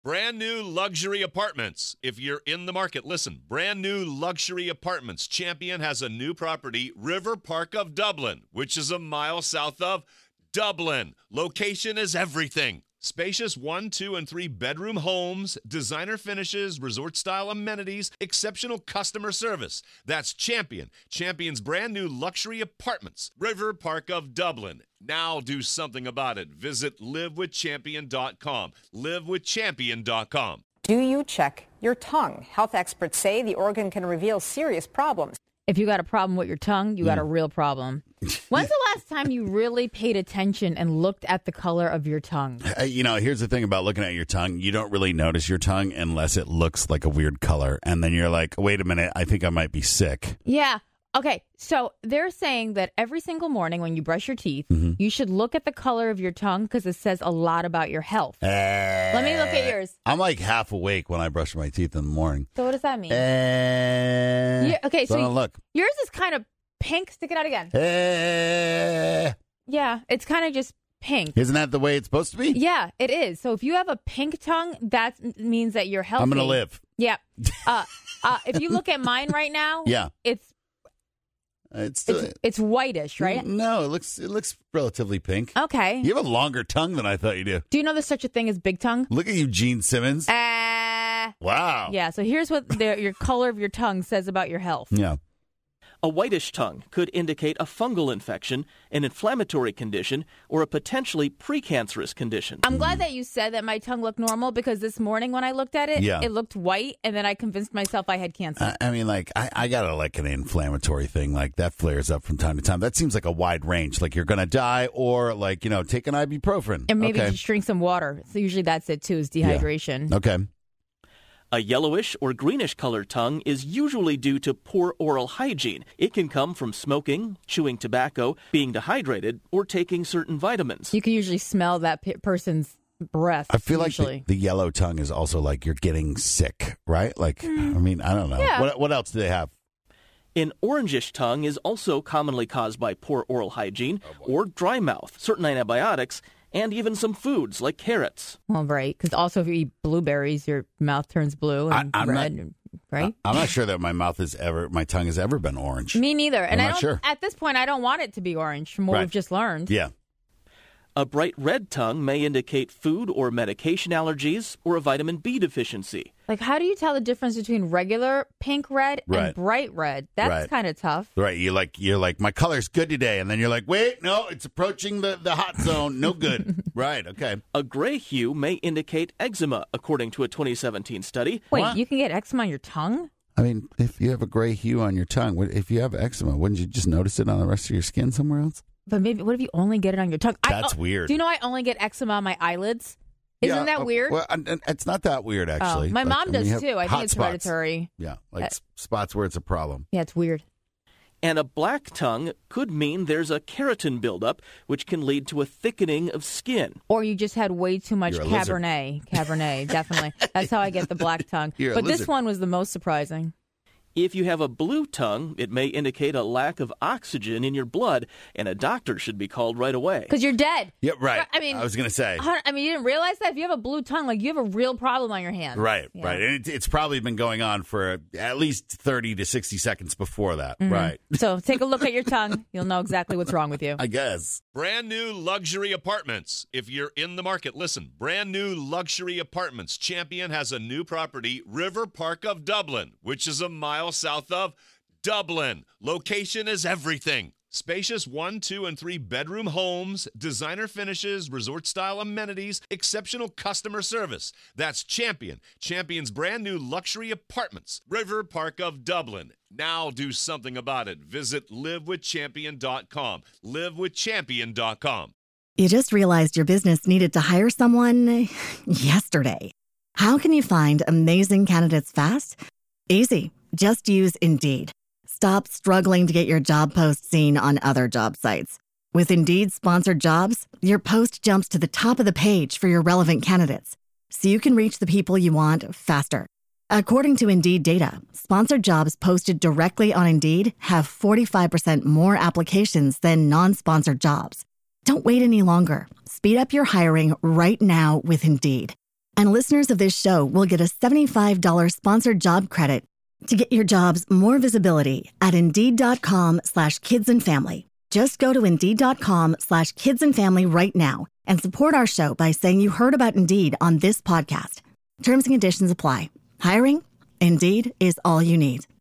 Brand new luxury apartments. If you're in the market, listen. Brand new luxury apartments. Champion has a new property, River Park of Dublin, which is a mile south of Dublin. Location is everything. Spacious 1, 2, and 3 bedroom homes, designer finishes, resort-style amenities, exceptional customer service. That's Champion. Champion's brand new luxury apartments, River Park of Dublin. Now do something about it. Visit livewithchampion.com. Livewithchampion.com. Do you check your tongue? Health experts say the organ can reveal serious problems. If you got a problem with your tongue, you got a real problem. When's the last time you really paid attention and looked at the color of your tongue? Here's the thing about looking at your tongue. You don't really notice your tongue unless it looks like a weird color. And then you're like, wait a minute, I think I might be sick. Yeah. Okay, so they're saying that every single morning when you brush your teeth, you should look at the color of your tongue because it says a lot about your health. Let me look at yours. I'm like half awake when I brush my teeth in the morning. So what does that mean? Yeah, okay, so look. Yours is kind of pink. Stick it out again. Yeah, it's kind of just pink. Isn't that the way it's supposed to be? Yeah, it is. So if you have a pink tongue, that means that you're healthy. I'm going to live. Yeah. If you look at mine right now, yeah, it's whitish, right? No, it looks relatively pink. Okay. You have a longer tongue than I thought you do. Do you know there's such a thing as big tongue? Look at you, Gene Simmons. Wow. Yeah, so here's what your color of your tongue says about your health. Yeah. A whitish tongue could indicate a fungal infection, an inflammatory condition, or a potentially precancerous condition. I'm glad that you said that my tongue looked normal because this morning when I looked at it, it looked white, and then I convinced myself I had cancer. I got an inflammatory thing. Like, that flares up from time to time. That seems like a wide range. Like, you're going to die or, take an ibuprofen. And maybe just drink some water. So usually that's it, too, is dehydration. Yeah. Okay. A yellowish or greenish colored tongue is usually due to poor oral hygiene. It can come from smoking, chewing tobacco, being dehydrated, or taking certain vitamins. You can usually smell that person's breath. I feel like the yellow tongue is also like you're getting sick, right? Like, I don't know. Yeah. What else do they have? An orangish tongue is also commonly caused by poor oral hygiene or dry mouth, certain antibiotics, and even some foods like carrots. Well, right, because also if you eat blueberries, your mouth turns blue and red, right? I'm not sure that my tongue has ever been orange. Me neither. And I'm not sure. At this point, I don't want it to be orange from what we've just learned. Yeah. A bright red tongue may indicate food or medication allergies or a vitamin B deficiency. Like, how do you tell the difference between regular pink red and bright red? That's kind of tough. Right. You're like, my color's good today. And then you're like, wait, no, it's approaching the hot zone. No good. Right. Okay. A gray hue may indicate eczema, according to a 2017 study. Wait, you can get eczema on your tongue? I mean, if you have a gray hue on your tongue, if you have eczema, wouldn't you just notice it on the rest of your skin somewhere else? But maybe, what if you only get it on your tongue? That's weird. Do you know I only get eczema on my eyelids? Isn't that weird? Well, it's not that weird, actually. My mom does, too. I think it's spots. hereditary. Yeah, spots where it's a problem. Yeah, it's weird. And a black tongue could mean there's a keratin buildup, which can lead to a thickening of skin. Or you just had way too much Cabernet. Cabernet, definitely. That's how I get the black tongue. But this one was the most surprising. If you have a blue tongue, it may indicate a lack of oxygen in your blood, and a doctor should be called right away. Because you're dead. Yeah, right. I was going to say. You didn't realize that? If you have a blue tongue, you have a real problem on your hands. Right, right. And it's probably been going on for at least 30 to 60 seconds before that. Mm-hmm. Right. So take a look at your tongue. You'll know exactly what's wrong with you. I guess. Brand new luxury apartments. If you're in the market, listen. Brand new luxury apartments. Champion has a new property, River Park of Dublin, which is a mile south of Dublin. Location is everything. Spacious 1, 2, and 3 bedroom homes, designer finishes, resort-style amenities, exceptional customer service. That's Champion. Champion's brand new luxury apartments, River Park of Dublin. Now do something about it. Visit livewithchampion.com. Livewithchampion.com. You just realized your business needed to hire someone yesterday. How can you find amazing candidates fast? Easy. Just use Indeed. Stop struggling to get your job post seen on other job sites. With Indeed sponsored jobs, your post jumps to the top of the page for your relevant candidates, so you can reach the people you want faster. According to Indeed data, sponsored jobs posted directly on Indeed have 45% more applications than non-sponsored jobs. Don't wait any longer. Speed up your hiring right now with Indeed. And listeners of this show will get a $75 sponsored job credit to get your jobs more visibility at Indeed.com/kidsandfamily. Just go to Indeed.com/kidsandfamily right now and support our show by saying you heard about Indeed on this podcast. Terms and conditions apply. Hiring? Indeed is all you need.